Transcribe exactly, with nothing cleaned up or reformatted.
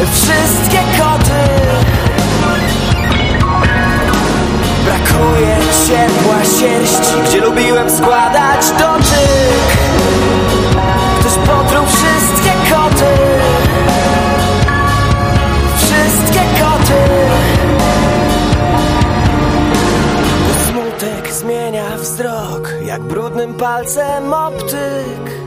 wszystkie koty. Brakuje ciepła sierści, gdzie lubiłem składać dotyk. Ktoś potruł wszystkie koty. Wszystkie koty. Smutek zmienia wzrok, jak brudnym palcem optyk.